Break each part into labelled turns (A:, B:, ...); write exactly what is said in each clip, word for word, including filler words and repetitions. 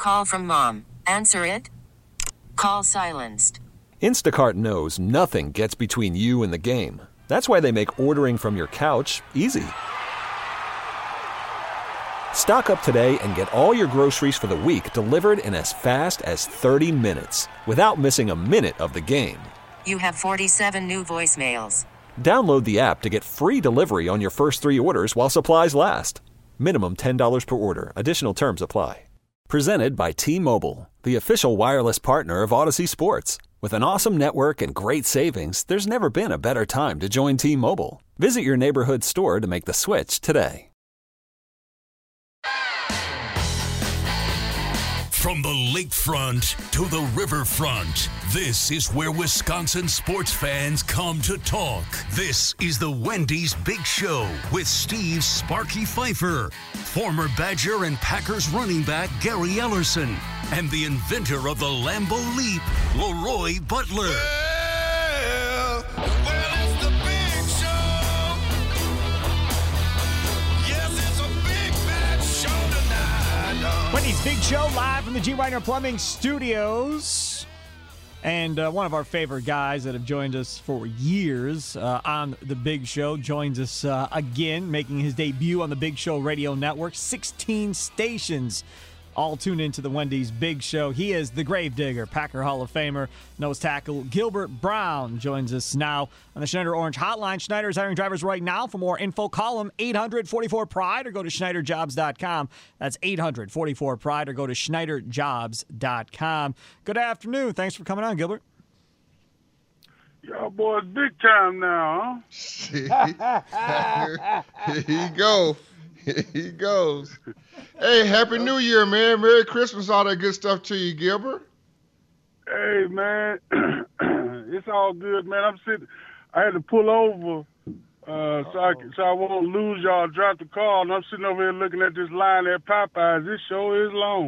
A: Call from mom. Answer it. Call silenced.
B: Instacart knows nothing gets between you and the game. That's why they make ordering from your couch easy. Stock up today and get all your groceries for the week delivered in as fast as thirty minutes without missing a minute of the game.
A: You have forty-seven new voicemails.
B: Download the app to get free delivery on your first three orders while supplies last. Minimum ten dollars per order. Additional terms apply. Presented by T-Mobile, the official wireless partner of Odyssey Sports. With an awesome network and great savings, there's never been a better time to join T-Mobile. Visit your neighborhood store to make the switch today.
C: From the lakefront to the riverfront, this is where Wisconsin sports fans come to talk. This is the Wendy's Big Show with Steve Sparky Pfeiffer, former Badger and Packers running back Gary Ellerson, and the inventor of the Lambeau Leap, Leroy Butler.
D: Well, well, it's the Big Show. Yes, it's a big, bad show tonight.
E: Wendy's Big Show live from the G. Reiner Plumbing Studios. And uh, one of our favorite guys that have joined us for years uh, on the Big Show joins us uh, again, making his debut on the Big Show Radio Network. sixteen stations all tuned into the Wendy's Big Show. He is the Gravedigger, Packer Hall of Famer, nose tackle Gilbert Brown joins us now on the Schneider Orange Hotline. Schneider is hiring drivers right now. For more info, call them eight hundred forty-four pride or go to schneider jobs dot com. That's eight hundred forty-four pride or go to schneider jobs dot com. Good afternoon. Thanks for coming on, Gilbert.
F: Y'all boys big time now,
G: huh? Here he go. Here he goes. Hey, Happy New Year, man. Merry Christmas, all that good stuff to you, Gilbert.
F: Hey, man. It's all good, man. I'm sitting. I had to pull over uh, so I so I won't lose y'all. Drop the call, and I'm sitting over here looking at this line at Popeyes. This show is long.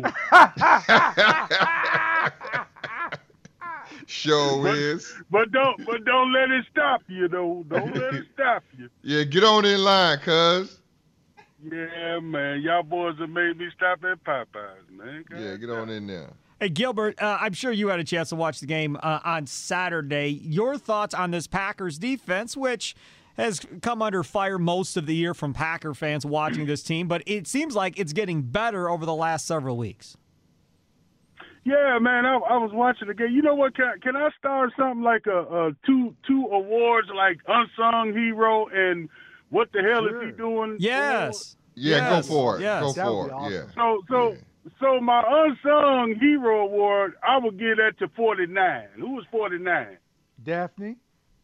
G: Show
F: but,
G: is.
F: But don't but don't let it stop you, though. Don't let it stop you.
G: Yeah, get on in line, cuz.
F: Yeah, man. Y'all boys have made me stop at Popeyes, man. God
G: yeah, get on in there.
E: Hey, Gilbert, uh, I'm sure you had a chance to watch the game uh, on Saturday. Your thoughts on this Packers defense, which has come under fire most of the year from Packer fans watching this team, but it seems like it's getting better over the last several weeks.
F: Yeah, man, I, I was watching the game. You know what? Can, can I start something like a, a two two awards, like unsung hero and what the hell sure. is he doing?
E: Yes.
G: Yeah,
E: yes.
G: go for it.
E: Yes.
G: Go
E: that
G: for it.
E: Awesome.
G: Yeah.
F: So, so,
G: yeah.
F: so my unsung hero award, I would give that to forty-nine. Who was forty-nine?
H: Daphne.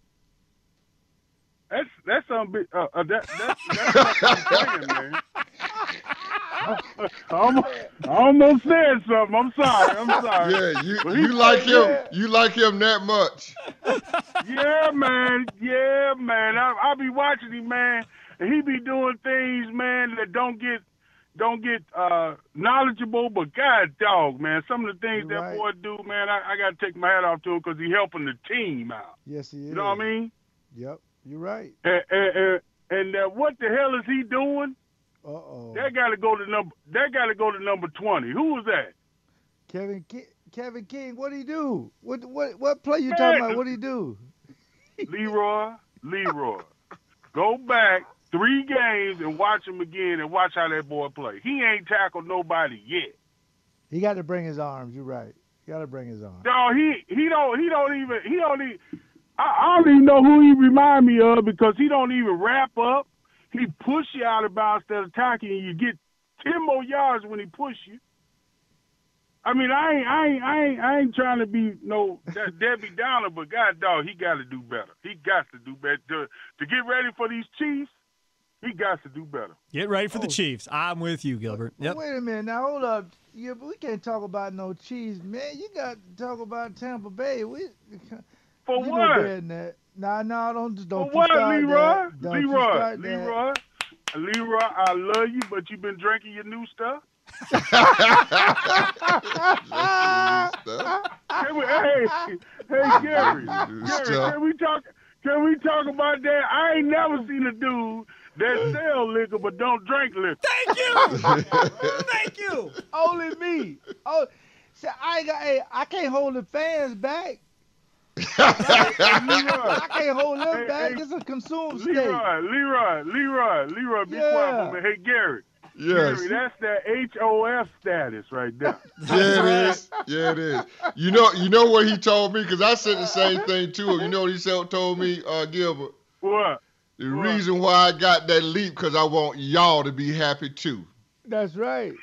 F: That's that's some big. Uh, uh, that, that's that's what I'm saying, man. I almost, I almost said something. I'm sorry. I'm sorry.
G: Yeah, you you like him. Yeah. You like him that much.
F: Yeah, man. Yeah, man. I I be watching him, man, and he be doing things, man, that don't get don't get uh, knowledgeable. But God, dog, man, some of the things
H: You're
F: that
H: right.
F: boy do, man, I, I got to take my hat off to him because he helping the team out.
H: Yes, he is.
F: You know what I mean?
H: Yep, you're right.
F: And and, and, and uh, what the hell is he doing?
H: Uh oh.
F: That got to go to number. That got to go to number twenty. Who was that?
H: Kevin King. Kevin King. What did he do? What what what play you
F: Man,
H: talking about? What did he do?
F: Leroy, Leroy, go back three games and watch him again and watch how that boy play. He ain't tackled nobody yet.
H: He got to bring his arms. You're right. He got to bring his arms.
F: No, he he don't he don't even he don't even. I, I don't even know who he remind me of because he don't even wrap up. He push you out of bounds instead of attacking you. You get ten more yards when he push you. I mean, I ain't, I ain't, I ain't, I ain't trying to be no Debbie Downer, but God, dog, he got to do better. He got to do better to, to get ready for these Chiefs. He got to do better.
E: Get ready for
H: oh.
E: the Chiefs. I'm with you, Gilbert. Yep.
H: Wait a minute now. Hold up. Yeah, but we can't talk about no Chiefs, man. You got to talk about Tampa Bay. We
F: for
H: you
F: what?
H: Know better than that. Nah, nah, don't don't.
F: For what,
H: start
F: Leroy?
H: that. Don't
F: Leroy, Leroy, Leroy. I love you, but you been drinking your new stuff. Can we, hey, hey, Gary, Gary, can we talk? Can we talk about that? I ain't never seen a dude They sell liquor, but don't drink liquor.
E: Thank you. Thank you.
H: Only me. Oh, see, I ain't got. Hey, I can't hold the fans back. I can't hold them
F: Hey,
H: back.
F: hey,
H: It's a consumed state.
F: Leroy, Leroy, Leroy, Leroy, be
H: Yeah.
F: quiet for me. Hey, Gary.
G: Yes.
F: Gary, that's that H O F status right there.
G: Yeah, it is. Yeah, it is. You know, you know what he told me? Because I said the same thing to him. You know what he said, told me, uh, Gilbert?
F: What?
G: The
F: What?
G: reason why I got that leap because I want y'all to be happy too.
H: That's right.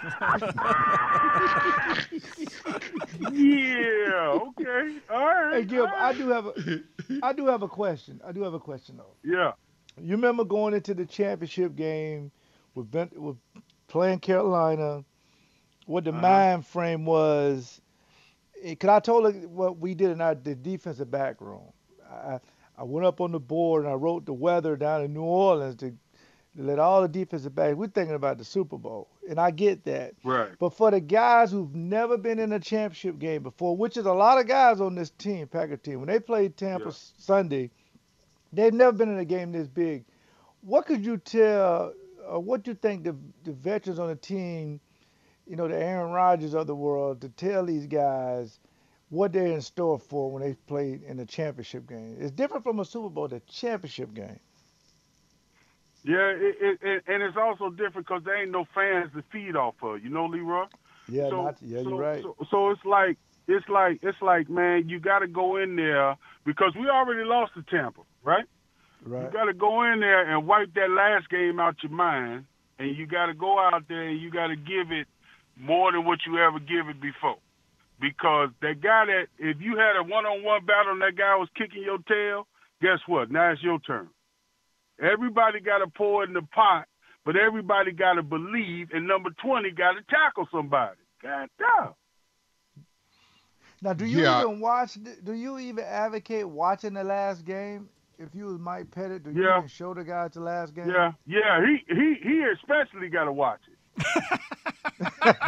F: Yeah, okay. All right.
H: Hey, Gil,
F: all
H: I
F: right.
H: do have a, I do have a question. I do have a question though.
F: Yeah.
H: You remember going into the championship game with Ben, with playing Carolina, what the
F: Uh-huh.
H: mind frame was? Because I told her what we did in our the defensive back room. I I went up on the board and I wrote the weather down in New Orleans to, to let all the defensive backs. We're thinking about the Super Bowl, and I get that.
F: Right.
H: But for the guys who've never been in a championship game before, which is a lot of guys on this team, Packer team, when they played Tampa
F: Yeah.
H: s- Sunday, they've never been in a game this big. What could you tell, uh, what do you think the, the veterans on the team, you know, the Aaron Rodgers of the world, to tell these guys what they're in store for when they play in the championship game? It's different from a Super Bowl, the championship game.
F: Yeah, it, it, it, and it's also different because there ain't no fans to feed off of. You know, Leroy?
H: Yeah,
F: so,
H: not, yeah,
F: so,
H: you're right.
F: So, so it's like it's like it's like man, you got to go in there because we already lost to Tampa, right?
H: right.
F: You got to go in there and wipe that last game out your mind, and you got to go out there and you got to give it more than what you ever give it before. Because that guy that if you had a one-on-one battle and that guy was kicking your tail, guess what? Now it's your turn. Everybody got to pour in the pot, but everybody got to believe, and number twenty got to tackle somebody. God damn.
H: Now, do you
G: Yeah.
H: even watch? Do you even advocate watching the last game? If you was Mike Pettit, do you
F: Yeah.
H: even show the guys the last game?
F: Yeah, yeah. He he he especially got to watch it.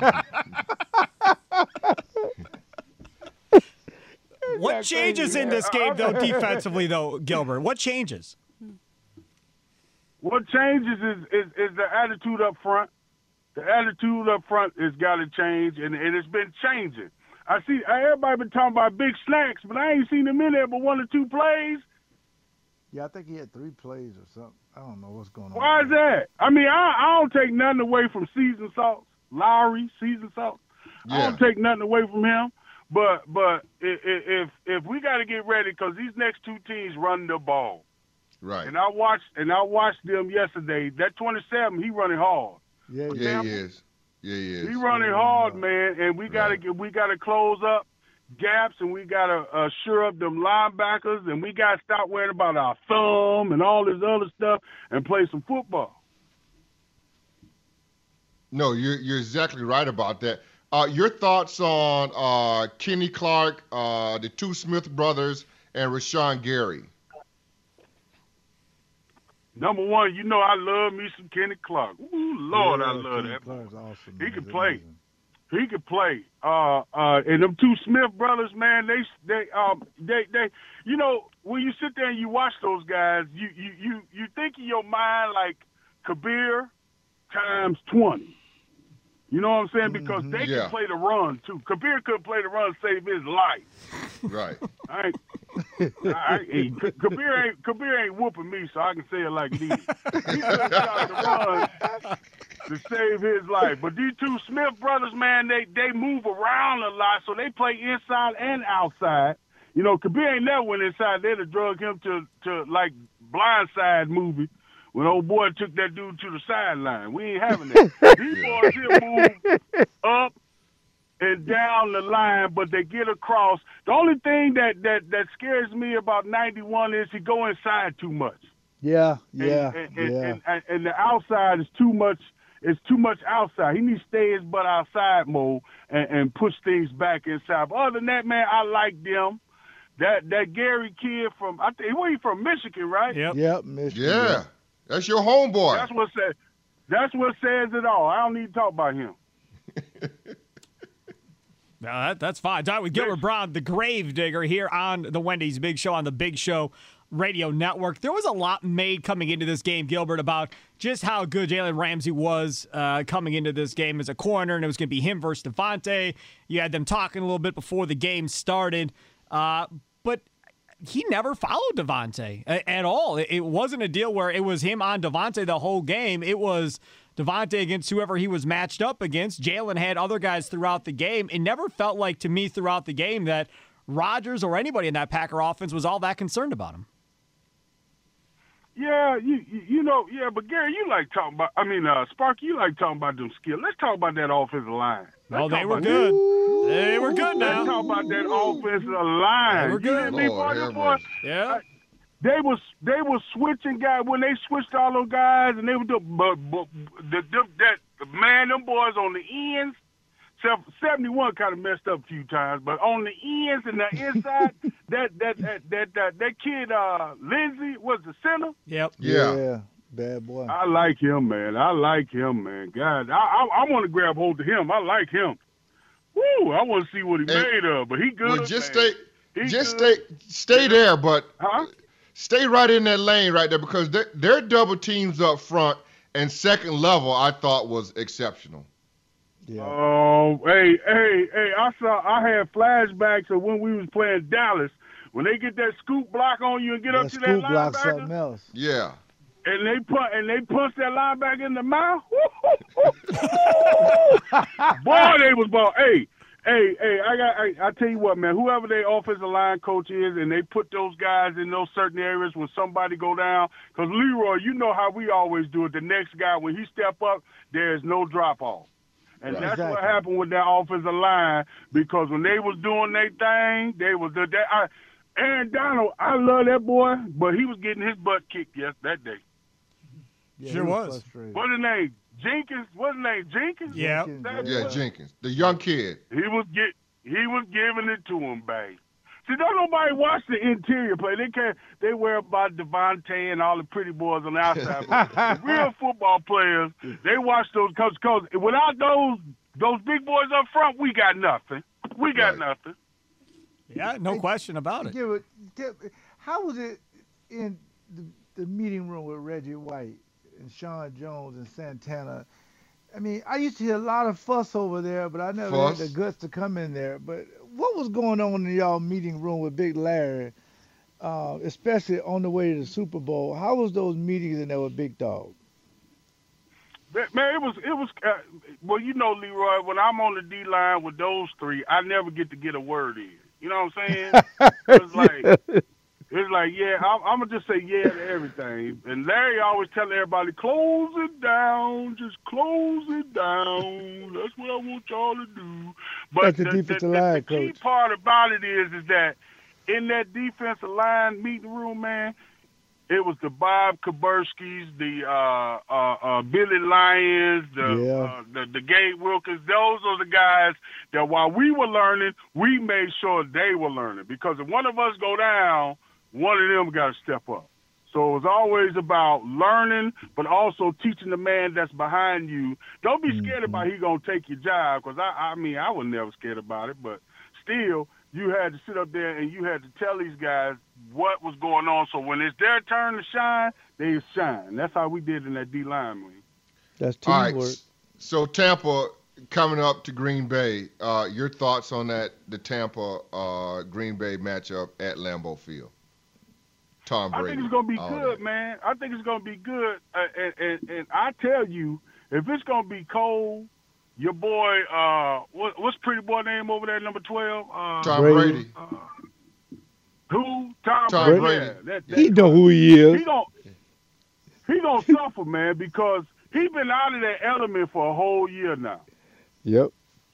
E: What
H: Yeah,
E: changes
H: crazy,
E: in
H: man.
E: this game, though, defensively, though, Gilbert? What changes?
F: What changes is, is, is the attitude up front. The attitude up front has got to change, and, and it's been changing. I see everybody been talking about big snacks, but I ain't seen him in there but one or two plays.
H: Yeah, I think he had three plays or something. I don't know what's going on.
F: Why is that? I mean, I, I don't take nothing away from seasoned salt. Lowry, seasoned salt. I
G: Yeah.
F: don't take nothing away from him. But but if if, if we got to get ready because these next two teams run the ball,
G: Right.
F: and I watched and I watched them yesterday. That twenty-seven, he running hard.
H: Yeah, yeah.
G: Yeah, he is. Yeah, he is.
F: He running hard, man, and we gotta
G: Right.
F: get we gotta close up gaps, and we gotta uh, shore up them linebackers, and we gotta stop worrying about our thumb and all this other stuff, and play some football.
G: No, you're you're exactly right about that. Uh, your thoughts on uh, Kenny Clark, uh, the two Smith brothers, and Rashawn Gary?
F: Number one, you know I love me some Kenny Clark. Ooh, Lord, I
H: Yeah,
F: love
H: Kenny
F: that.
H: Clark's awesome.
F: He
H: man.
F: can
H: He's
F: play.
H: amazing.
F: He could play. Uh, uh, and them two Smith brothers, man, they, they, um, they, they, you know, when you sit there and you watch those guys, you, you, you, you think in your mind like Kabir times twenty. You know what I'm saying? Because they
G: Yeah.
F: can play the run too. Kabir could play the run, save his life.
G: Right.
F: All right. All right. Hey, K- Kabir ain't Kabir ain't whooping me, so I can say it like it is. He could have shot the run to save his life. But these two Smith brothers, man, they they move around a lot, so they play inside and outside. You know, Kabir ain't never went inside. They'd have drug him to to like Blindside movie when old boy took that dude to the sideline. We ain't having that. These boys here move up and down the line, but they get across. The only thing that, that, that scares me about ninety-one is he go inside too much.
H: Yeah,
F: And,
H: yeah,
F: and, and,
H: yeah.
F: and, and, and the outside is too much. It's too much outside. He needs to stay his butt outside mode and, and push things back inside. But other than that, man, I like them. That that Gary kid from I think where he from Michigan, right?
E: Yep.
H: Yep, Michigan.
G: Yeah. That's your homeboy.
F: That's what says. That's what says it all. I don't need to talk about him.
E: No, that, that's fine. Talking with Gilbert Brown, the grave digger, here on the Wendy's Big Show on the Big Show radio network. There was a lot made coming into this game, Gilbert, about just how good Jalen Ramsey was uh, coming into this game as a corner, and it was going to be him versus Devontae. You had them talking a little bit before the game started, uh, but he never followed Devontae at all. It wasn't a deal where it was him on Devontae the whole game. It was Devontae against whoever he was matched up against. Jalen had other guys throughout the game. It never felt like to me throughout the game that Rodgers or anybody in that Packer offense was all that concerned about him.
F: Yeah, you you you know, yeah, but Gary, you like talking about, I mean, uh, Sparky, you like talking about them skills. Let's talk about that offensive line. Let's
E: oh, they
F: talk
E: were
F: about
E: good.
F: that.
E: They were good now.
F: Let's talk about that offensive line.
E: They were good.
F: You hear me,
G: Lord,
F: boy,
G: have
F: boy?
G: mercy.
E: Yeah.
F: They was they was switching guys when they switched all those guys, and they were doing, but, but the, the that man, them boys on the ends. seventy-one kind of messed up a few times, but on the ends and the inside, that that that that that, that kid uh, Lindsey was the center.
E: Yep.
G: Yeah.
H: Yeah. Bad boy.
F: I like him, man. I like him, man. God, I I, I want to grab hold of him. I like him. Woo! I want to see what he
G: And-
F: made of, but he good.
G: Well, just
F: man.
G: stay,
F: He
G: just
F: good.
G: stay, stay there, but
F: Huh?
G: stay right in that lane right there because their their double teams up front and second level I thought was exceptional.
H: Yeah.
F: Oh, hey, hey, hey! I saw. I had flashbacks of when we was playing Dallas. When they get that scoop block on you and get
H: that
F: up to that
H: scoop block something
F: linebacker,
H: else.
G: Yeah.
F: and they put and they punch that linebacker in the mouth. Boy, they was ball. Hey, hey, hey! I got. I, I tell you what, man. Whoever their offensive line coach is, and they put those guys in those certain areas when somebody go down. Because Leroy, you know how we always do it. The next guy, when he step up, there's no drop off. And
G: Right.
F: that's
H: Exactly.
F: what happened with that offensive line because when they was doing their thing, they was the that. I, Aaron Donald, I love that boy, but he was getting his butt kicked yes that day.
H: Yeah,
E: Sure
H: he
E: was.
H: frustrated.
F: What's his name? Jenkins. What's his name? Jenkins.
E: Yeah.
H: Jenkins,
F: That
G: Yeah,
F: boy,
G: Jenkins, the young kid.
F: He was get. He was giving it to him, babe. See, don't nobody watch the interior play. They can't. They worry about Devontae and all the pretty boys on the outside. But the real football players, they watch those because because without those those big boys up front, we got nothing. We got
G: Right.
F: nothing.
E: Yeah, no question about it.
H: Give it, give, how was it in the, the meeting room with Reggie White and Sean Jones and Santana? I mean, I used to hear a lot of fuss over there, but I never
G: Fuss?
H: had the guts to come in there. But what was going on in y'all meeting room with Big Larry, uh, especially on the way to the Super Bowl? How was those meetings in there with Big Dog?
F: Man, it was it was uh, well, you know, Leroy. When I'm on the D line with those three, I never get to get a word in. You know what I'm saying? It's like it's like yeah, I'm, I'm gonna just say yeah to everything. And Larry always telling everybody, close it down, just close it down. That's what I want y'all to do. But
H: That's the
F: the,
H: defensive
F: the,
H: line
F: the key
H: coach.
F: part about it is is that in that defensive line meeting room, man. It was the Bob Kaburskis, the uh, uh, uh, Billy Lyons, the,
H: Yeah.
F: uh, the the Gabe Wilkins. Those are the guys that while we were learning, we made sure they were learning. Because if one of us go down, one of them got to step up. So it was always about learning, but also teaching the man that's behind you. Don't be scared about he gonna take your job. Because I, I mean, I was never scared about it, but still, you had to sit up there and you had to tell these guys what was going on. So when it's their turn to shine, they shine. That's how we did in that D-line, man.
H: That's
G: All right.
H: teamwork.
G: So Tampa coming up to Green Bay. Uh, your thoughts on that? The Tampa uh, Green Bay matchup at Lambeau Field. Tom
F: I
G: Brady.
F: think it's going to be
G: all
F: good,
G: that.
F: man. I think it's going to be good. Uh, and, and, and I tell you, if it's going to be cold, your boy, uh, what, what's pretty boy name over there, number twelve? Uh,
G: Tom
H: Brady.
G: Brady.
F: uh, who? Tom,
G: Tom
F: Brady.
G: Brady.
F: Yeah, that, that,
H: He know who he is.
F: He gon' he gonna suffer, man, because he been out of that element for a whole year now.
H: Yep.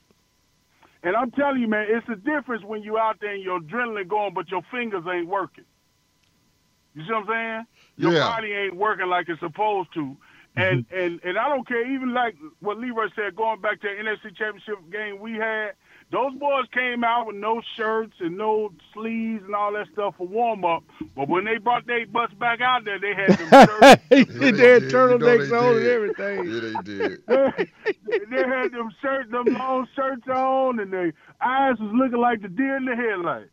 F: And I'm telling you, man, it's a difference when you out there and your adrenaline going, but your fingers ain't working. You see what I'm saying? Your
G: Yeah.
F: body ain't working like it's supposed to. And, and and I don't care, even like what Leroy said, going back to the N F C Championship game we had, those boys came out with no shirts and no sleeves and all that stuff for warm-up. But when they brought their butts back out there, they had them shirts.
H: They
G: Yeah,
H: did
G: they
H: their
G: did. You know
H: turtlenecks
G: they
H: on and
G: did.
H: everything.
G: Yeah, they did.
F: they had them shirts, them long shirts on, and their eyes was looking like the deer in the headlights.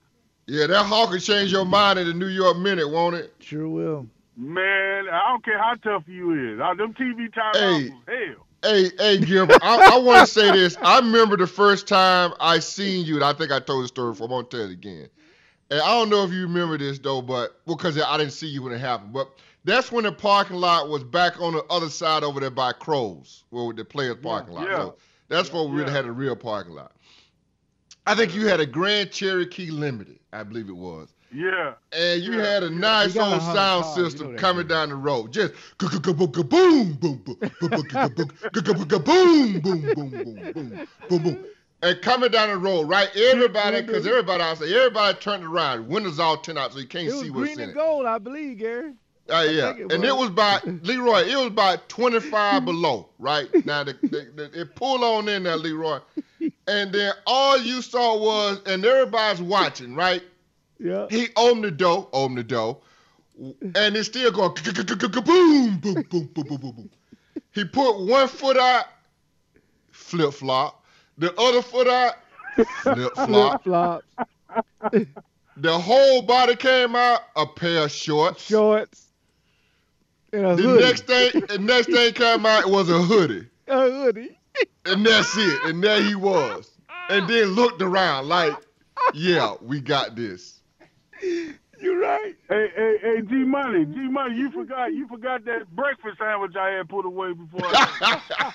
G: Yeah, that Hawk will change your mind in the New York Minute, won't it?
H: Sure will.
F: Man, I don't care how tough you is. Uh, them T V timeouts
G: Hey.
F: was hell.
G: Hey, hey, Gilbert, I, I want to say this. I remember the first time I seen you, and I think I told the story before. I'm going to tell it again. And I don't know if you remember this, though, but because I didn't see you when it happened. But that's when the parking lot was back on the other side over there by Crows, where the players' parking lot.
F: Yeah.
G: So that's where we really
F: Yeah.
G: had a real parking lot. I think you had a Grand Cherokee Limited, I believe it was.
F: Yeah.
G: And you
F: Yeah.
G: had a nice
H: got a
G: old
H: hundred
G: sound
H: cars, you
G: system
H: know that,
G: coming
H: dude.
G: down the road. Just boom, boom, boom, boom, boom, boom, boom, boom, boom, boom, boom. And coming down the road, right? Everybody, because everybody else, everybody turned around. Windows all turned out so you can't
H: It was
G: see what's
H: green
G: in
H: and
G: it.
H: gold, I believe, Gary.
G: Uh, yeah,
H: think it
G: and it
H: was.
G: was about Leroy. It was about twenty-five below, right? Now the, the, the, it pulled on in there, Leroy, and then all you saw was, and everybody's watching, right?
H: Yeah.
G: He opened the door, opened the door, and it's still going boom, boom, boom, boom, boom, boom, boom. He put one foot out, flip flop. The other foot out, flip flop.
H: Flops,
G: The whole body came out, a pair of shorts.
H: shorts, and a
G: The
H: hoodie.
G: next thing, the next thing came out was a hoodie.
H: A hoodie.
G: And that's it. And there he was. And then looked around like, yeah, we got this.
H: You right.
F: Hey, hey, hey, G Money, G Money, you forgot, you forgot that breakfast sandwich I had put away before. I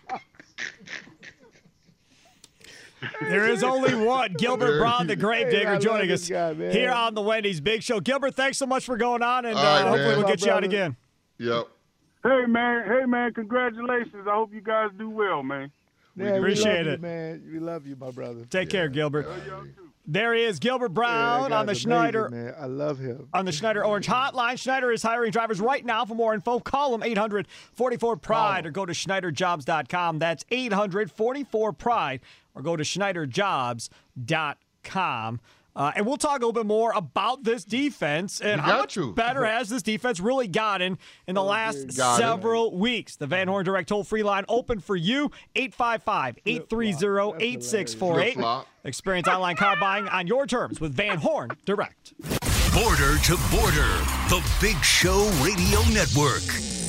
E: There is only one. Gilbert Brown, the
H: Hey, I
E: Gravedigger,
H: love
E: joining
H: this
E: us
H: guy, man.
E: here on the Wendy's Big Show. Gilbert, thanks so much for going on, and
G: All right,
E: uh, hopefully
G: man.
E: we'll
H: My
E: get you out
H: brother.
E: again.
G: Yep.
F: hey man, hey man, congratulations. I hope you guys do well, man.
H: Man, we
E: appreciate
H: love
E: it.
H: You, man. We love you, my brother.
E: Take care, Gilbert.
G: Yeah.
E: There he is, Gilbert
H: Yeah,
E: Brown
H: that
E: on the
H: guy's
E: Schneider
H: amazing, man. I love him.
E: on the Schneider Orange Hotline. Schneider is hiring drivers right now. For more info, call them eight hundred forty-four pride or go to schneider jobs dot com. That's eight hundred forty-four pride or go to schneider jobs dot com. Uh, and we'll talk a little bit more about this defense and
G: You
E: how
G: got
E: much
G: to.
E: better has this defense really gotten in the last
G: Got it.
E: several weeks. The Van Horn Direct toll-free line open for you, eight five five, eight three zero, eight six four eight.
G: Flip-flop.
E: Experience online car buying on your terms with Van Horn Direct.
C: Border to Border, the Big Show Radio Network.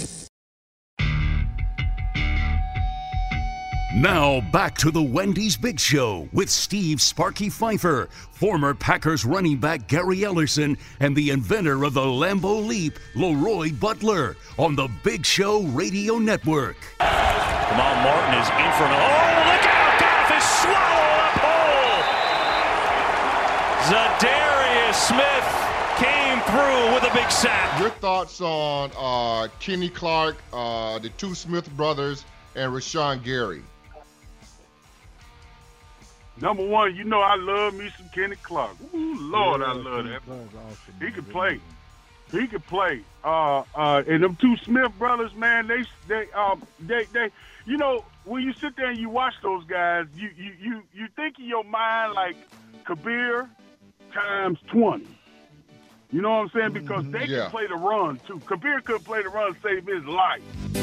C: Now back to the Wendy's Big Show with Steve Sparky Pfeiffer, former Packers running back Gary Ellerson, and the inventor of the Lambeau Leap, Leroy Butler, on the Big Show Radio Network.
I: Kamal Martin is in front of. Oh, look out! Goff is swallowed up whole. Zadarius Smith came through with a big sack.
G: Your thoughts on uh, Kenny Clark, uh, the two Smith brothers, and Rashawn Gary?
F: Number one, you know I love me some Kenny Clark. Ooh, Lord, I love that. He can play. He can play. Uh, uh, and them two Smith brothers, man, they, they, um, they, they, you know, when you sit there and you watch those guys, you, you, you, you think in your mind like Kabir times twenty. You know what I'm saying? Because they
G: Yeah.
F: can play the run too. Kabir could play the run, save his life.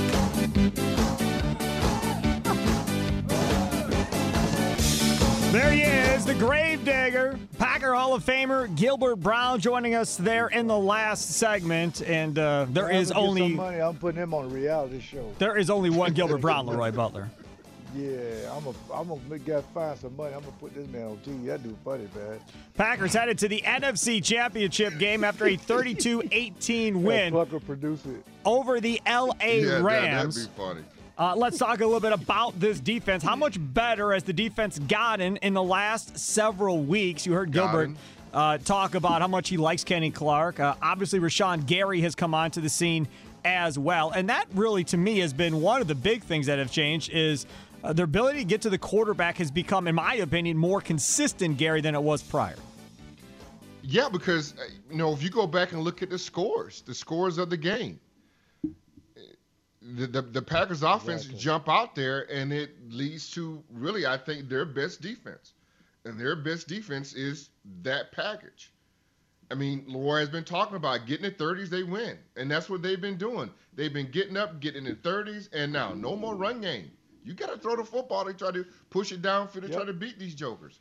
E: There he is, the Gravedigger, Packer Hall of Famer Gilbert Brown joining us there in the last segment, and uh, there
H: I'm
E: is
H: gonna get
E: only
H: some money. I'm putting him on a reality show.
E: there is only one Gilbert Brown, Leroy Butler.
H: Yeah, I'm a, I'm gonna make guys find some money. I'm gonna put this man on T V. That dude funny, man.
E: Packers headed to the N F C Championship game after a thirty-two eighteen win
H: Plucker produce it.
E: over the L A
G: Yeah, that,
E: Rams.
G: that'd be funny.
E: Uh, let's talk a little bit about this defense. How much better has the defense gotten in the last several weeks? You heard Gilbert
G: Gotten.
E: uh, talk about how much he likes Kenny Clark. Uh, obviously, Rashawn Gary has come onto the scene as well. And that really, to me, has been one of the big things that have changed is uh, their ability to get to the quarterback has become, in my opinion, more consistent, Gary, than it was prior.
G: Yeah, because, uh, you know, if you go back and look at the scores, the scores of the game, the, the, the Packers offense
H: Exactly.
G: jump out there, and it leads to really, I think, their best defense. And their best defense is that package. I mean, Leroy has been talking about getting in thirties, they win. And that's what they've been doing. They've been getting up, getting in thirties, and now no more run game. You got to throw the football. They try to push it downfield. They
H: Yep.
G: try to beat these jokers.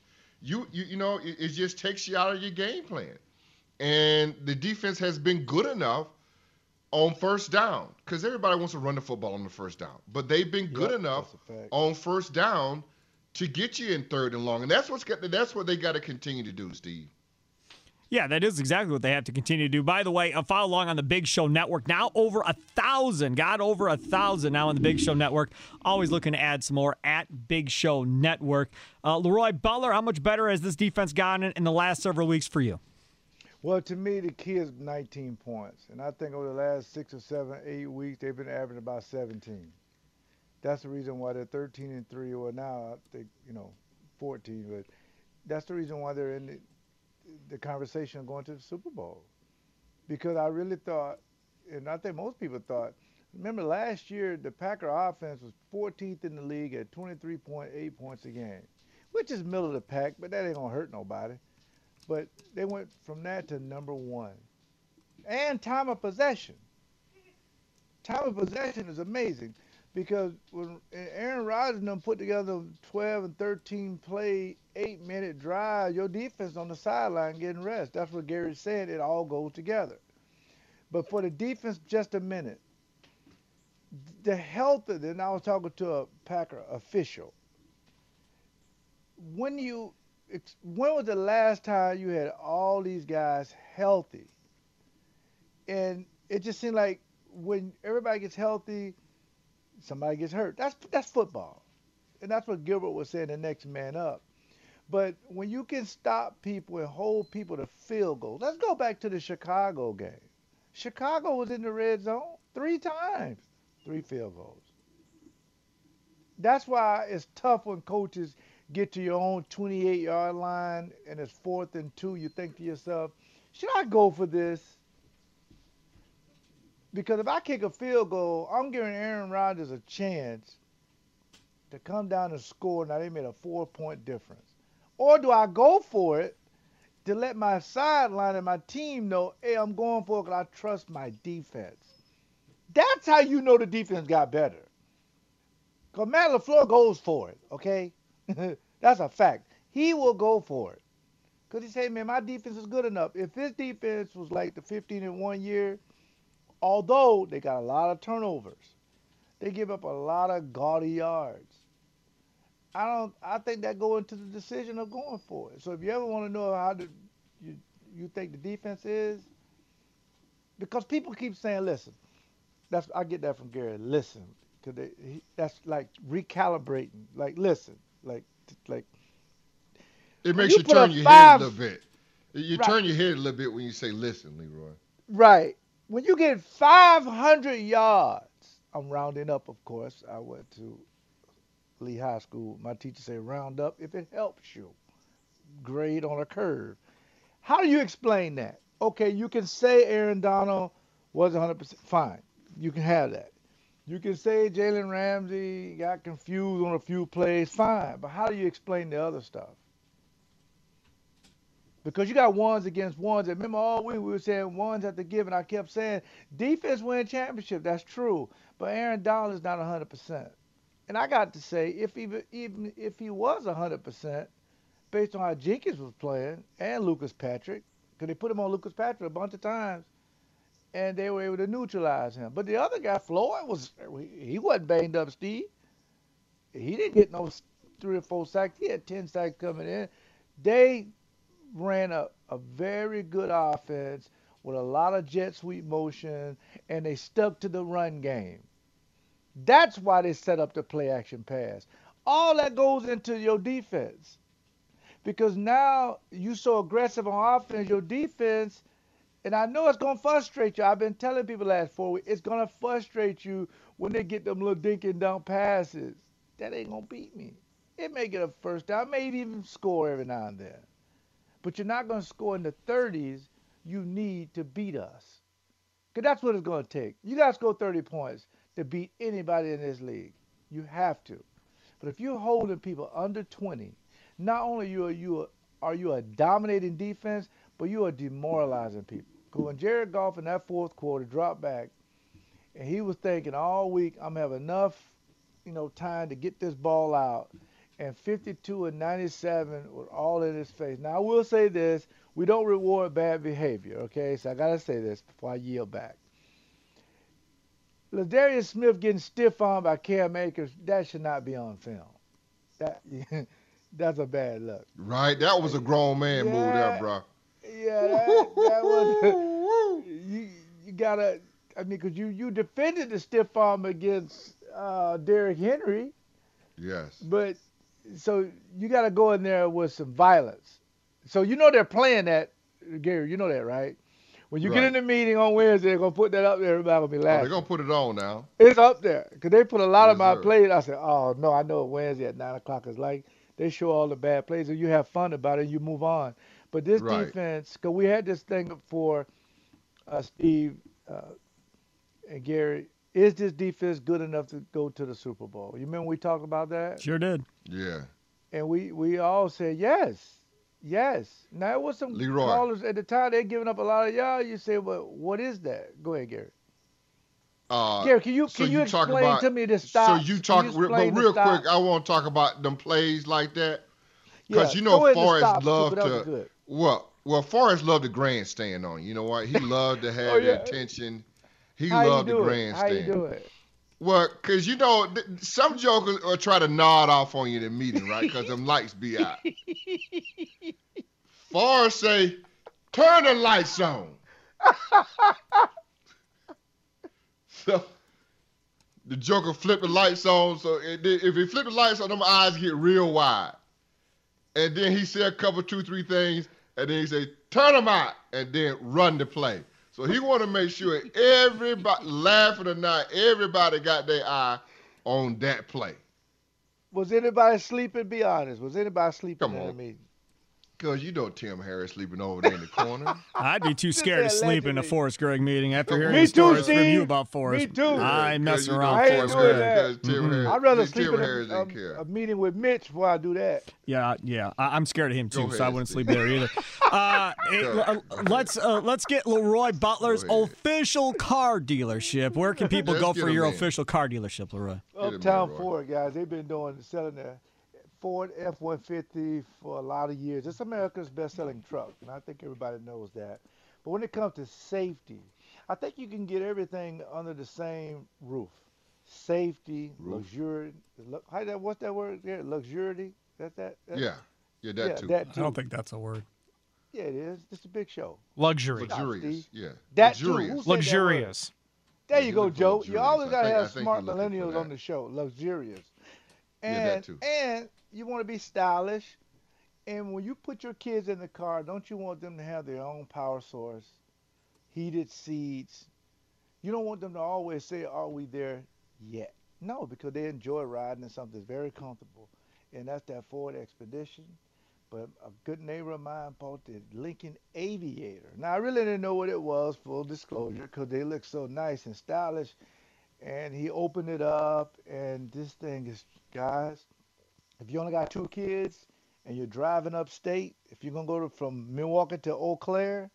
G: you you you know it, it just takes you out of your game plan. And the defense has been good enough on first down because everybody wants to run the football on the first down, but they've been good
H: Yep,
G: enough
H: that's a fact.
G: on first down to get you in third and long, and that's what's got, that's what they got to continue to do, Steve.
E: Yeah, that is exactly what they have to continue to do. By the way, uh, follow along on the Big Show Network. Now over a thousand, got over a thousand now on the Big Show Network. Always looking to add some more at Big Show Network. Uh, Leroy Butler, how much better has this defense gotten in the last several weeks for you?
H: Well, to me, the key is nineteen points. And I think over the last six or seven, eight weeks, they've been averaging about seventeen. That's the reason why they're thirteen and three, or now I think, you know, fourteen. But that's the reason why they're in the, the conversation of going to the Super Bowl. Because I really thought, and I think most people thought, remember last year, the Packer offense was fourteenth in the league at twenty-three point eight points a game, which is middle of the pack, but that ain't going to hurt nobody. But they went from that to number one. And time of possession. Time of possession is amazing because when Aaron Rodgers and them put together twelve and thirteen play, eight-minute drive, your defense on the sideline getting rest. That's what Gary said. It all goes together. But for the defense, just a minute. The health of it, and I was talking to a Packer official. When you When was the last time you had all these guys healthy? And it just seemed like when everybody gets healthy, somebody gets hurt. That's that's football. And that's what Gilbert was saying, the next man up. But when you can stop people and hold people to field goals, let's go back to the Chicago game. Chicago was in the red zone three times, three field goals. That's why it's tough when coaches get to your own twenty-eight-yard line and it's fourth and two. You think to yourself, should I go for this? Because if I kick a field goal, I'm giving Aaron Rodgers a chance to come down and score. Now they made a four-point difference. Or do I go for it to let my sideline and my team know, hey, I'm going for it because I trust my defense? That's how you know the defense got better. Because Matt LaFleur goes for it, okay? That's a fact. He will go for it. Because he say, man, my defense is good enough. If his defense was like the fifteen in one year, although they got a lot of turnovers, they give up a lot of gaudy yards. I don't. I think that go into the decision of going for it. So if you ever want to know how the, you you think the defense is, because people keep saying, listen, that's I get that from Gary. Listen, because that's like recalibrating. Like listen, like like.
G: It makes
H: you,
G: you turn your
H: five,
G: head a little bit. You
H: right.
G: turn your head a little bit when you say, listen, Leroy.
H: Right. When you get five hundred yards, I'm rounding up, of course. I went to Lee High School. My teacher said, round up if it helps you. Grade on a curve. How do you explain that? Okay, you can say Aaron Donald was one hundred percent. Fine. You can have that. You can say Jalen Ramsey got confused on a few plays. Fine. But how do you explain the other stuff? Because you got ones against ones. And remember all week we were saying ones have to give, and I kept saying defense win championship. That's true. But Aaron Donald is not one hundred percent. And I got to say, if even, even if he was one hundred percent, based on how Jenkins was playing and Lucas Patrick, because they put him on Lucas Patrick a bunch of times, and they were able to neutralize him. But the other guy, Floyd, was he wasn't banged up, Steve. He didn't get no three or four sacks. He had ten sacks coming in. They ran a, a very good offense with a lot of jet sweep motion, and they stuck to the run game. That's why they set up the play action pass. All that goes into your defense. Because now you so aggressive on offense, your defense, and I know it's going to frustrate you. I've been telling people last four weeks, it's going to frustrate you when they get them little dink and dunk passes. That ain't going to beat me. It may get a first down, maybe even score every now and then. But you're not going to score in the thirties. You need to beat us. Because that's what it's going to take. You got to score thirty points to beat anybody in this league. You have to. But if you're holding people under twenty, not only you are you a, are you a dominating defense, but you are demoralizing people. Because when Jared Goff in that fourth quarter dropped back, and he was thinking all week, I'm going to have enough, you know, time to get this ball out, and fifty-two and ninety-seven were all in his face. Now I will say this: we don't reward bad behavior. Okay, so I gotta say this before I yield back. Ladarius Smith getting stiff armed by Cam Akers, that should not be on film. That that's a bad look.
G: Right, that was a grown man
H: yeah,
G: move there, bro.
H: Yeah, that, that was. you you gotta. I mean, cause you you defended the stiff arm against uh, Derrick Henry.
G: Yes.
H: But so you gotta go in there with some violence. So you know they're playing that, Gary. You know that, right? When you
G: right.
H: get in the meeting on Wednesday, they're gonna put that up there. Everybody gonna be laughing.
G: Oh, they're gonna put it on now.
H: It's up there because they put a lot
G: yes,
H: of my
G: sir.
H: plays. I said, oh no, I know what Wednesday at nine o'clock is like. They show all the bad plays and you have fun about it and you move on. But this
G: right.
H: defense, because we had this thing for uh, Steve uh, and Gary, is this defense good enough to go to the Super Bowl? You remember we talked about that?
E: Sure did.
G: Yeah.
H: And we, we all said yes. Yes. Now, it was some
G: Leroy.
H: callers at the time, they're giving up a lot of yards. You say, well, what is that? Go ahead, Gary.
G: Uh,
H: Gary, can you,
G: so
H: can you,
G: you
H: explain
G: about,
H: to me the stop?
G: So you talk,
H: you
G: but real quick, I want to talk about them plays like that. Because,
H: yeah,
G: you know, Forrest loved to, well, well, Forrest loved the grandstand on you. You know what? He loved to have oh, yeah. that attention. He
H: How
G: loved the
H: it?
G: grandstand.
H: How you do it?
G: Well, because, you know, th- some jokers will try to nod off on you in the meeting, right? Because them lights be out. Forrest say, turn the lights on. So the joker flip the lights on. So it, if he flip the lights on, them eyes get real wide. And then he said a couple, two, three things. And then he say, turn them out. And then run the play. So he want to make sure everybody, laughing or not, everybody got their eye on that play.
H: Was anybody sleeping? Be honest. Was anybody sleeping
G: Come
H: in
G: on.
H: the meeting?
G: Because you know Tim Harris sleeping over there in the corner.
E: I'd be too scared to sleep in a Forrest Gregg meeting after hearing
H: Me
E: the stories
H: too,
E: from
H: Steve.
E: you about Forrest.
H: Me too.
E: I mess
G: you
E: around
G: know,
E: Forrest
H: Gregg.
G: Mm-hmm.
H: I'd rather sleep
G: Tim
H: in
G: Harris
H: a,
G: didn't care.
H: a, a meeting with Mitch before I do that.
E: Yeah, yeah. I, I'm scared of him too,
G: Go
E: so I
G: ahead,
E: wouldn't
G: Steve.
E: sleep there either. Uh, it, uh, let's uh, let's get Leroy Butler's official car dealership. Where can people
G: Let's
E: go
G: get
E: for
G: him
E: your
G: in.
E: official car dealership, Leroy?
H: Uptown
G: Leroy.
H: Ford, guys. They've been doing selling their Ford F one fifty for a lot of years. It's America's best-selling truck, and I think everybody knows that. But when it comes to safety, I think you can get everything under the same roof. Safety, luxury. How that? What's that word there? Luxury. That that. that?
G: Yeah. Yeah, that
H: yeah,
G: too.
H: That too.
E: I don't think that's a word.
H: Yeah, it is. It's a big show.
J: Luxury.
G: Luxurious. Yeah.
H: That too.
G: Luxurious.
H: Who said that
J: Luxurious.
H: There
G: Yeah,
H: you
G: you're
H: go,
G: looking for
H: Joe. You
G: luxurious.
H: always
G: I
H: gotta
G: think- I
H: have
G: think
H: smart
G: you're looking for
H: millennials
G: that.
H: on the show. Luxurious. And,
G: Yeah, that too.
H: and you want to be stylish. And when you put your kids in the car, don't you want them to have their own power source, heated seats? You don't want them to always say, are we there yet? No, because they enjoy riding in something that's very comfortable. And that's that Ford Expedition. But a good neighbor of mine bought the Lincoln Aviator. Now, I really didn't know what it was, full disclosure, because they look so nice and stylish. And he opened it up, and this thing is, guys, if you only got two kids and you're driving upstate, if you're going to go to, from Milwaukee to Eau Claire,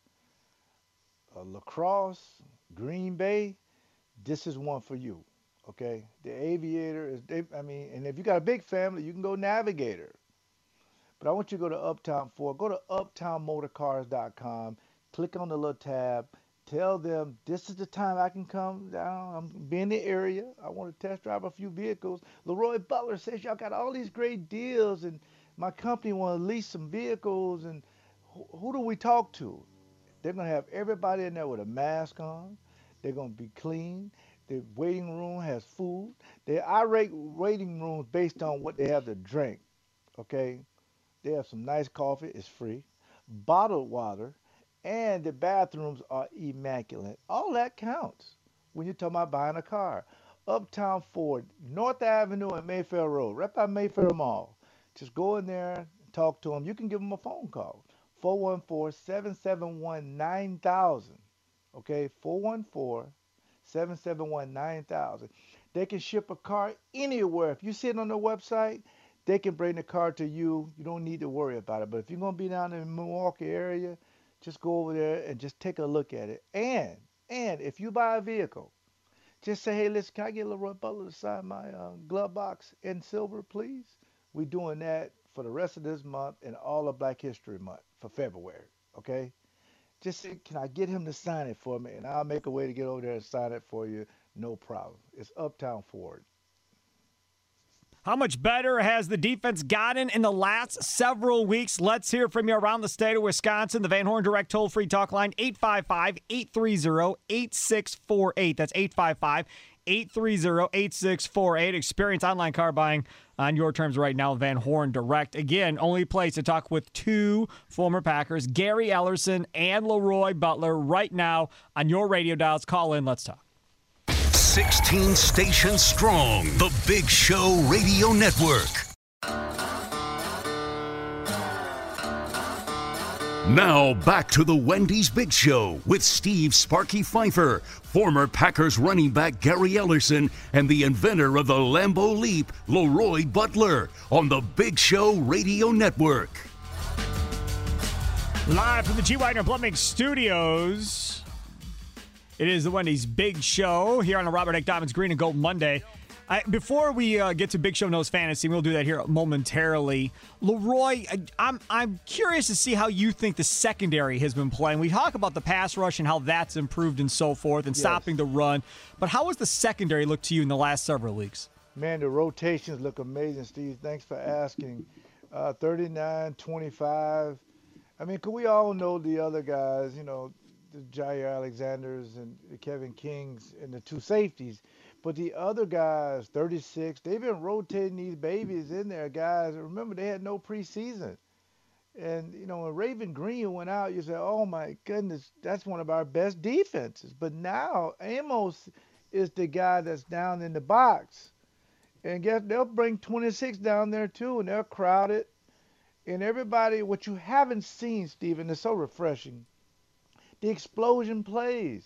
H: uh, La Crosse, Green Bay, this is one for you, okay? The Aviator is, they, I mean, and if you got a big family, you can go Navigator. But I want you to go to Uptown Ford. Go to uptown motor cars dot com. Click on the little tab. Tell them this is the time I can come down. I'm be in the area. I want to test drive a few vehicles. Leroy Butler says y'all got all these great deals, and my company want to lease some vehicles. And who, who do we talk to? They're gonna have everybody in there with a mask on. They're gonna be clean. The waiting room has food. They I rate waiting rooms based on what they have to drink. Okay. They have some nice coffee. It's free. Bottled water. And the bathrooms are immaculate. All that counts when you're talking about buying a car. Uptown Ford, North Avenue and Mayfair Road, right by Mayfair Mall. Just go in there and talk to them. You can give them a phone call. four one four, seven seven one, nine thousand. Okay, four one four, seven seven one, nine thousand. They can ship a car anywhere. If you sit on their website, they can bring the car to you. You don't need to worry about it. But if you're going to be down in the Milwaukee area, just go over there and just take a look at it. And and if you buy a vehicle, just say, hey, listen, can I get Leroy Butler to sign my uh, glove box in silver, please? We're doing that for the rest of this month and all of Black History Month for February, okay? Just say, can I get him to sign it for me? And I'll make a way to get over there and sign it for you. No problem. It's Uptown Ford.
E: How much better has the defense gotten in the last several weeks? Let's hear from you around the state of Wisconsin. The Van Horn Direct toll-free talk line, eight five five, eight three zero, eight six four eight. That's eight five five, eight three zero, eight six four eight. Experience online car buying on your terms right now, Van Horn Direct. Again, only place to talk with two former Packers, Gary Ellerson and Leroy Butler, right now on your radio dials. Call in. Let's talk.
C: sixteen stations strong. The Big Show Radio Network. Now back to the Wendy's Big Show with Steve Sparky Pfeiffer, former Packers running back Gary Ellerson, and the inventor of the Lambeau Leap, Leroy Butler, on the Big Show Radio Network.
E: Live from the G. Widener Plumbing Studios. It is the Wendy's Big Show here on the Robert Eck Diamonds Green and Gold Monday. I, before we uh, get to Big Show Knows Fantasy, we'll do that here momentarily. Leroy, I, I'm I'm curious to see how you think the secondary has been playing. We talk about the pass rush and how that's improved and so forth and yes. stopping the run. But how has the secondary looked to you in the last several weeks?
H: Man, the rotations look amazing, Steve. Thanks for asking. Uh, thirty-nine, twenty-five. I mean, could we all know the other guys, you know, the Jair Alexanders and the Kevin Kings and the two safeties. But the other guys, thirty-six, they've been rotating these babies in there, guys. Remember, they had no preseason. And, you know, when Raven Green went out, you said, oh, my goodness, that's one of our best defenses. But now Amos is the guy that's down in the box. And guess they'll bring twenty-six down there, too, and they're crowded. And everybody, what you haven't seen, Stephen, is so refreshing. The explosion plays.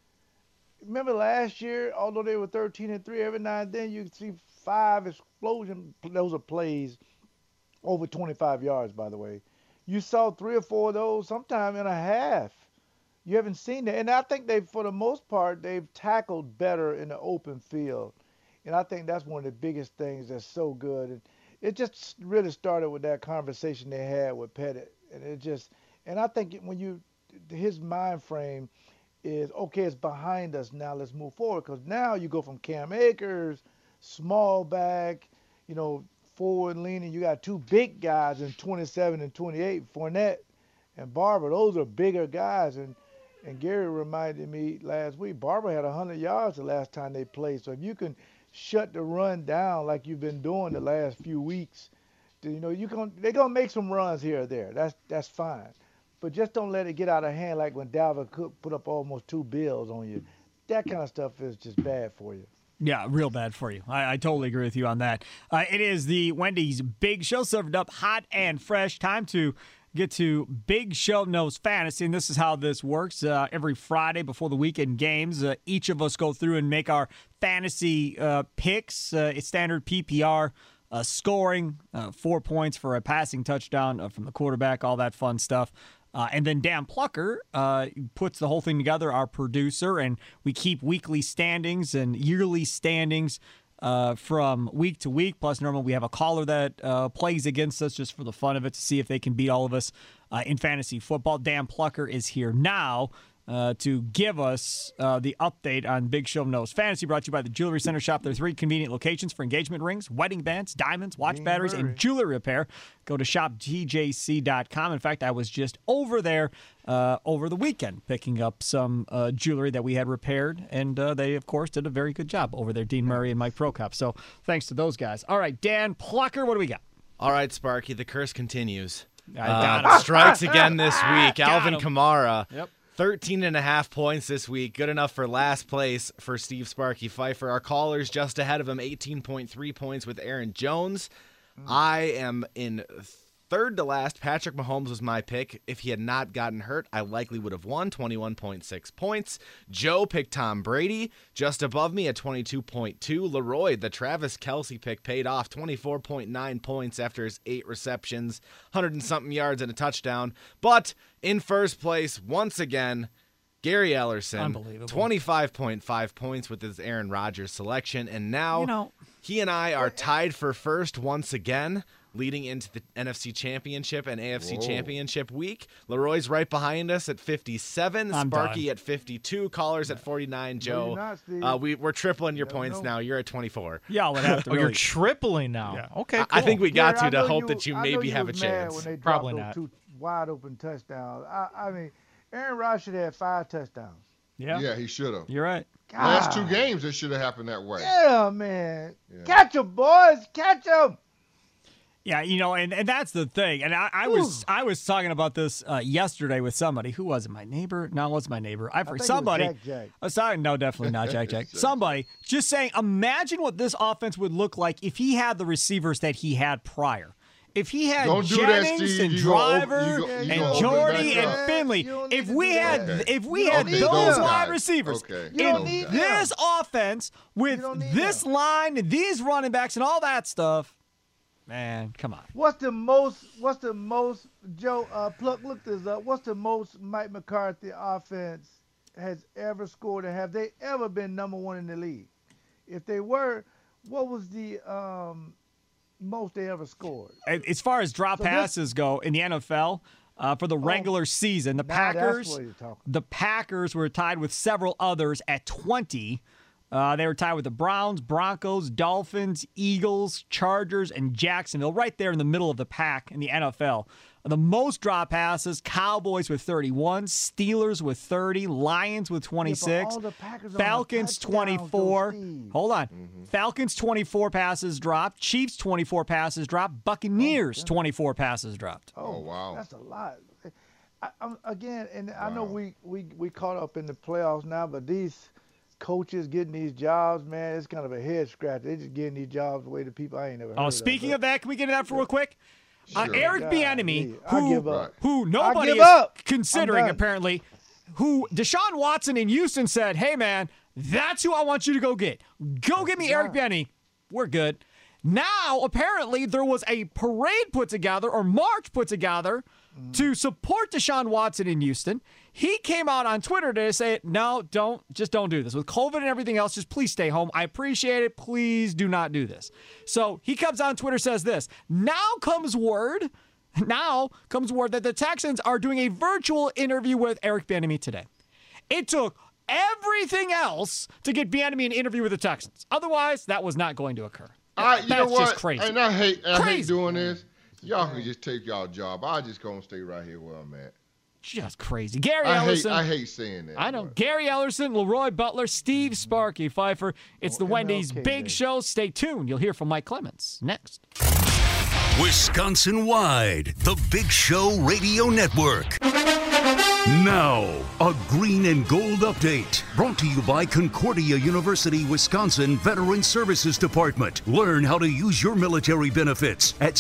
H: Remember last year, although they were thirteen and three, every now and then you could see five explosion. Those are plays over twenty-five yards, by the way. You saw three or four of those sometime in a half. You haven't seen that. And I think they, for the most part, they've tackled better in the open field. And I think that's one of the biggest things that's so good. And it just really started with that conversation they had with Pettit. And it just, and I think when you, his mind frame is, okay, it's behind us now, let's move forward. Because now you go from Cam Akers, small back, you know, forward leaning. You got two big guys in twenty-seven and twenty-eight, Fournette and Barber. Those are bigger guys. And and Gary reminded me last week, Barber had one hundred yards the last time they played. So if you can shut the run down like you've been doing the last few weeks, you know, you can, they're going to make some runs here or there. That's that's fine. But just don't let it get out of hand like when Dalvin Cook put up almost two bills on you. That kind of stuff is just bad for you.
E: Yeah, real bad for you. I, I totally agree with you on that. Uh, it is the Wendy's Big Show, served up hot and fresh. Time to get to Big Show Knows Fantasy, and this is how this works. Uh, every Friday before the weekend games, uh, each of us go through and make our fantasy uh, picks. Uh, it's standard P P R uh, scoring, uh, four points for a passing touchdown uh, from the quarterback, all that fun stuff. Uh, and then Dan Plucker uh, puts the whole thing together, our producer, and we keep weekly standings and yearly standings uh, from week to week. Plus, normally we have a caller that uh, plays against us just for the fun of it to see if they can beat all of us uh, in fantasy football. Dan Plucker is here now uh, to give us uh, the update on Big Show Knows Fantasy, brought to you by the Jewelry Center Shop. There are three convenient locations for engagement rings, wedding bands, diamonds, watch
H: Green
E: batteries,
H: Berry.
E: and jewelry repair. Go to shop T J C dot com. In fact, I was just over there uh, over the weekend picking up some uh, jewelry that we had repaired, and uh, they, of course, did a very good job over there, Dean Murray and Mike Prokop. So thanks to those guys. All right, Dan Plucker, what do we got?
J: All right, Sparky, the curse continues.
E: I got
J: Uh,
E: him.
J: strikes again this week.
E: Got
J: Alvin
E: him.
J: Kamara,
E: Yep.
J: thirteen and a half points this week. Good enough for last place for Steve Sparky Pfeiffer. Our callers just ahead of him, eighteen point three points with Aaron Jones. I am in third to last. Patrick Mahomes was my pick. If he had not gotten hurt, I likely would have won, twenty-one point six points. Joe picked Tom Brady, just above me at twenty-two point two. Leroy, the Travis Kelce pick, paid off, twenty-four point nine points after his eight receptions, one hundred and something yards and a touchdown. But in first place, once again, Gary Ellerson,
E: Unbelievable.
J: twenty-five point five points with his Aaron Rodgers selection. And now
E: You know,
J: he and I are tied for first once again leading into the N F C Championship and A F C
G: Whoa.
J: Championship week. Leroy's right behind us at fifty-seven,
E: I'm
J: Sparky
E: done.
J: at fifty-two, Callers at forty-nine, Joe.
H: not, Steve.
J: uh, we, we're tripling your
H: No,
J: points
H: no.
J: now. You're at twenty-four.
E: Y'all would have to
K: Oh,
E: really.
K: you're tripling now.
E: Yeah.
K: Okay,
J: I-
K: cool.
J: I think we got
H: Gary, I
J: to to
H: know
J: hope
H: you-
J: that you
H: I know
J: maybe
H: you
J: have a
H: was mad
J: chance.
H: When they dropped
K: Probably
H: those
K: not.
H: two wide open touchdowns. I, I mean, Aaron Rodgers should have had five touchdowns.
E: Yeah,
G: Yeah, he should have.
E: you're right.
G: Last two
H: God.
G: games, it should have happened that way.
H: Yeah, man.
G: Yeah.
H: Catch 'em, boys. Catch 'em.
E: Yeah, you know, and, and that's the thing. And I, I was I was talking about this uh, yesterday with somebody. Who was it? My neighbor? No, it wasn't my neighbor. I,
H: think it was
E: somebody.
H: Jack Jack.
E: I was talking. No, definitely not Jack Jack. Somebody just saying. Imagine what this offense would look like if he had the receivers that he had prior. If he had
G: Don't do that,
E: Jennings
G: Steve.
E: and
G: You gonna
E: Driver
G: open- you go- you
E: and
G: gonna open
E: Jordy
G: back
E: and
G: up.
E: Finley,
H: You don't need
E: if
H: to
E: we
H: do
E: had
H: that.
E: if we
H: You
E: had
H: don't need
E: those
H: them.
E: wide
G: guys.
E: receivers
G: Okay.
H: You don't
E: in
H: need
E: this
H: them.
E: offense with
H: You don't need
E: this
H: them.
E: line and these running backs and all that stuff, man, come on.
H: What's the most? What's the most? Joe, uh, Pluck, look this up. What's the most Mike McCarthy offense has ever scored, and have they ever been number one in the league? If they were, what was the um, most they ever scored?
E: As far as drop
H: So this-
E: passes go in the N F L, uh, for the regular season, the
H: now that's
E: Packers,
H: what you're talking.
E: the Packers were tied with several others at twenty. Uh, they were tied with the Browns, Broncos, Dolphins, Eagles, Chargers, and Jacksonville, right there in the middle of the pack in the N F L. The most drop passes, Cowboys with thirty-one, Steelers with thirty, Lions with twenty-six,
H: all the Packers on
E: Falcons
H: touchdowns, though,
E: twenty-four.
H: Steve.
E: Hold on. Falcons twenty-four passes dropped, Chiefs twenty-four passes dropped, Buccaneers twenty-four passes dropped.
G: Oh, wow.
H: That's a lot. I, I'm, again, and I know
G: Wow.
H: we, we, we caught up in the playoffs now, but these coaches getting these jobs, man, it's kind of a head scratcher. They're just getting these jobs away to people I ain't never heard
E: Oh,
H: of.
E: speaking
H: but-
E: of that, can we get into that for real quick? Uh,
G: Sure.
E: Eric
H: God,
E: Bieniemy,
H: I
E: who,
H: give up.
E: who
H: I
E: nobody
H: give
E: is
H: up. I'm
E: considering
H: done.
E: apparently, who Deshaun Watson in Houston said, "Hey man, that's who I want you to go get. Go get me Eric Bieniemy. We're good." Now apparently there was a parade put together or march put together
H: Mm.
E: to support Deshaun Watson in Houston. He came out on Twitter to say, "No, don't, just don't do this. With COVID and everything else, just please stay home. I appreciate it. Please do not do this." So he comes on Twitter, says this. Now comes word, now comes word that the Texans are doing a virtual interview with Eric Bieniemy today. It took everything else to get Bieniemy an interview with the Texans. Otherwise, that was not going to occur.
G: I, you
E: That's
G: know what?
E: just crazy.
G: And I hate, I hate
E: Crazy.
G: doing this. Y'all can just take y'all job. I just gonna stay right here where I'm at.
E: Just crazy. Gary
G: I hate,
E: Ellerson.
G: I hate saying that.
E: I know.
G: but-
E: Gary Ellerson, Leroy Butler, Steve Sparky Pfeiffer. It's the
H: Oh,
E: Wendy's
H: M L K
E: Big
H: Day.
E: Show. Stay tuned. You'll hear from Mike Clemens next.
C: Wisconsin wide, the Big Show Radio Network. Now, a green and gold update brought to you by Concordia University, Wisconsin Veteran Services Department. Learn how to use your military benefits at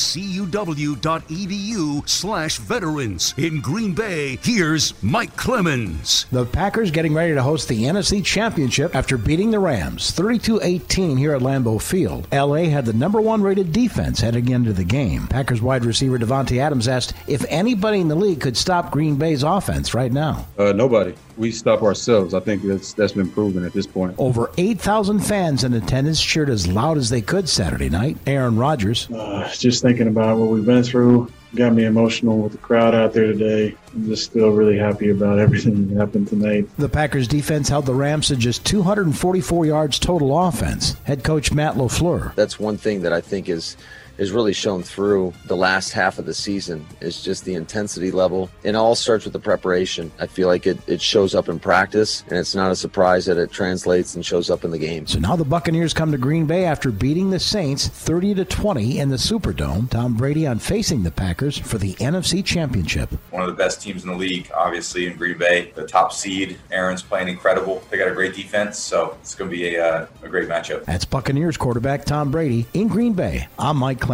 C: cuw.edu slash veterans. In Green Bay, here's Mike Clemens.
L: The Packers getting ready to host the N F C Championship after beating the Rams thirty-two eighteen here at Lambeau Field. L A had the number one rated defense heading into the game. Packers wide receiver Devontae Adams asked if anybody in the league could stop Green Bay's offense right now.
M: Uh, nobody. We stop ourselves. I think that's that's been proven at this point.
L: Over eight thousand fans in attendance cheered as loud as they could Saturday night. Aaron Rodgers.
M: Uh, just thinking about what we've been through got me emotional with the crowd out there today. I'm just still really happy about everything that happened tonight.
L: The Packers defense held the Rams to just two hundred forty-four yards total offense. Head coach Matt LaFleur.
N: That's one thing that I think is is really shown through the last half of the season is just the intensity level. And it all starts with the preparation. I feel like it, it shows up in practice, and it's not a surprise that it translates and shows up in the game.
L: So now the Buccaneers come to Green Bay after beating the Saints thirty to twenty in the Superdome. Tom Brady on facing the Packers for the N F C Championship.
O: One of the best teams in the league, obviously, in Green Bay. The top seed. Aaron's playing incredible. They got a great defense, so it's going to be a, uh, a great matchup.
L: That's Buccaneers quarterback Tom Brady in Green Bay. I'm Mike Clemens.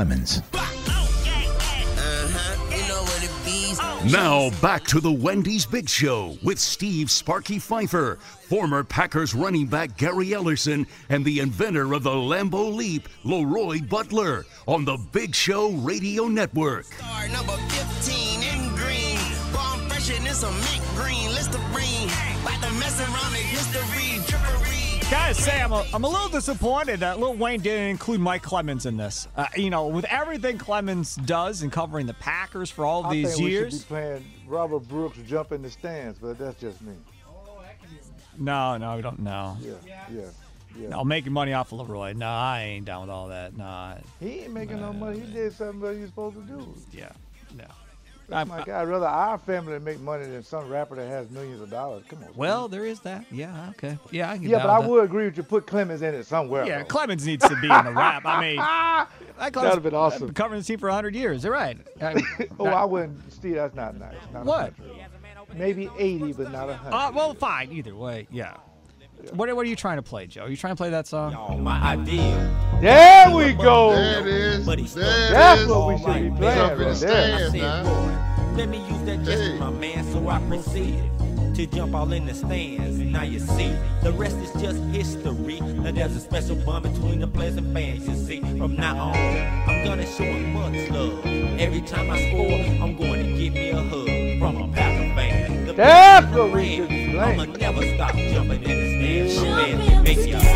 C: Now back to the Wendy's Big Show with Steve Sparky Pfeiffer, former Packers running back Gary Ellerson, and the inventor of the Lambeau Leap, Leroy Butler, on the Big Show Radio Network.
D: Star number fifteen in green. Bomb fresh and it's a mint green. Listerine. About to mess around in history. Trippery.
E: Gotta say, I'm a, I'm a little disappointed that Lil Wayne didn't include Mike Clemens in this. Uh, you know, with everything Clemens does in covering the Packers for all
H: I
E: these
H: think
E: years.
H: We should be playing Robert Brooks jump in the stands, but that's just me.
E: No, no, we don't know.
H: Yeah, yeah, yeah.
E: No, making money off of Leroy. No, I ain't down with all that. No.
H: He ain't making no money. He did something that he was supposed to do.
E: Yeah, no.
H: That's my guy. I'd rather our family make money than some rapper that has millions of dollars. Come on.
E: Well,
H: man.
E: there is that. Yeah, okay. Yeah, I can get
H: Yeah,
E: down
H: but I
E: with
H: would agree with you. Put Clemens in it somewhere.
E: Yeah,
H: though.
E: Clemens needs to be in the rap. I mean, that
H: That'd have been awesome.
E: Covering the team for one hundred years. They're right. I,
H: oh,
E: that,
H: I wouldn't. Steve, that's not nice. Not
E: What?
H: Maybe eighty, but not one hundred.
E: Uh, well, fine. Either way, yeah. What, what are you trying to play, Joe? Are you trying to play that song?
K: My idea.
H: There we go.
G: There it is. There it
H: That's
G: is.
H: what we should be playing
G: Jump in the
H: right there.
G: stands, man.
K: Let me use that gesture,
G: Hey.
K: my man, so I proceeded to jump all in the stands. Now you see, the rest is just history. Now there's a special bond between the players and fans, you see. From now on, I'm gonna show them much love. Every time I score, I'm going to give me a hug from a Packer fan. The
H: That's
K: best in
H: what
K: the
H: we
K: land,
H: should be playing.
K: I'ma never stop jumping in the stands. My man can make you.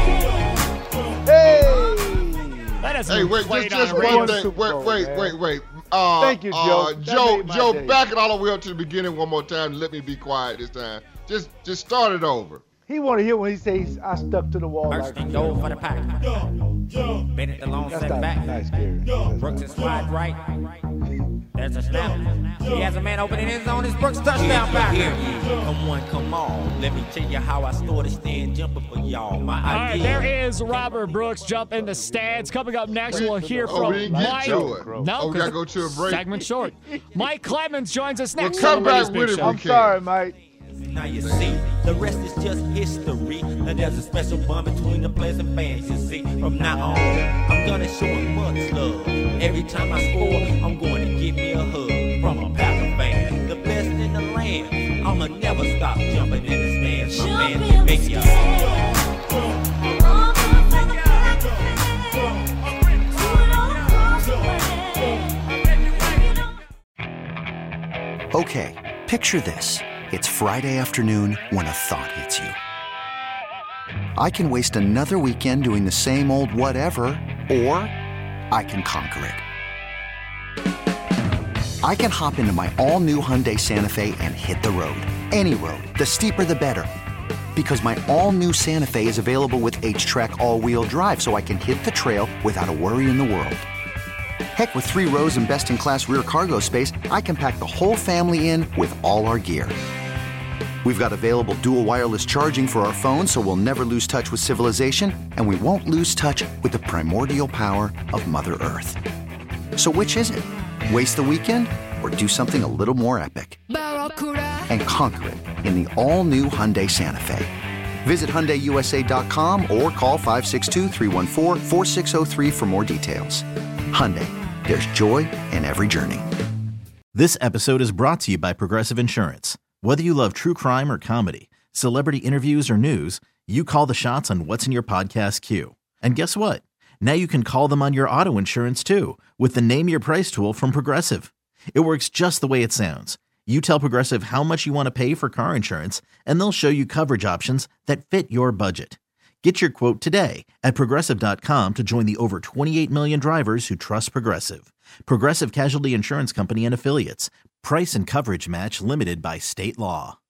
H: Hey!
E: That hasn't
G: Hey,
E: been
G: wait,
E: played
G: just, just
E: on a
G: one
E: radio.
G: thing.
H: Super
G: Wait,
H: Bowl,
G: wait,
H: man.
G: wait, wait. Uh,
H: Thank you, Joe.
G: Uh,
H: That
G: Joe,
H: made my
G: Joe,
H: day.
G: back it all the way up to the beginning one more time. Let me be quiet this time. Just, just start it over.
H: He want to hear when he says, I stuck to the wall like
K: First and goal for the Packers. Bennett the long
H: That's
K: set
H: not
K: back.
H: nice, Gary.
K: Brooks is wide right. There's a snap. He has a man open in his zone. It's Brooks touchdown back. Come on, come on. Let me tell you how I started stand jumping for y'all. My
E: All right,
K: idea.
E: there is Robert Brooks jump in the stands. Coming up next, we'll hear
G: Oh,
E: from
G: we didn't get
E: Mike.
G: to it.
E: No,
G: Oh, we gotta
E: 'cause
G: go to a break.
E: segment short. Mike Clemens joins us next.
G: come
E: on
G: back
E: Wendy's Big
G: with it,
E: Show.
G: we
H: I'm sorry, Mike.
K: Now you see, the rest is just history. Now there's a special bond between the players and fans, you see. From now on, I'm gonna show them much love. Every time I score, I'm going to give me a hug from a Packer fan. The best in the land, I'ma never stop jumping in the stands. My man can make you.
P: Okay, picture this. It's Friday afternoon when a thought hits you. I can waste another weekend doing the same old whatever, or I can conquer it. I can hop into my all-new Hyundai Santa Fe and hit the road. Any road. The steeper, the better. Because my all-new Santa Fe is available with H-Track all-wheel drive, so I can hit the trail without a worry in the world. Heck, with three rows and best-in-class rear cargo space, I can pack the whole family in with all our gear. We've got available dual wireless charging for our phones, so we'll never lose touch with civilization, and we won't lose touch with the primordial power of Mother Earth. So which is it? Waste the weekend or do something a little more epic? And conquer it in the all-new Hyundai Santa Fe. Visit Hyundai U S A dot com or call five six two, three one four, four six zero three for more details. Hyundai, there's joy in every journey.
Q: This episode is brought to you by Progressive Insurance. Whether you love true crime or comedy, celebrity interviews or news, you call the shots on what's in your podcast queue. And guess what? Now you can call them on your auto insurance too with the Name Your Price tool from Progressive. It works just the way it sounds. You tell Progressive how much you want to pay for car insurance, and they'll show you coverage options that fit your budget. Get your quote today at Progressive dot com to join the over twenty-eight million drivers who trust Progressive. Progressive Casualty Insurance Company and Affiliates. Price and coverage match limited by state law.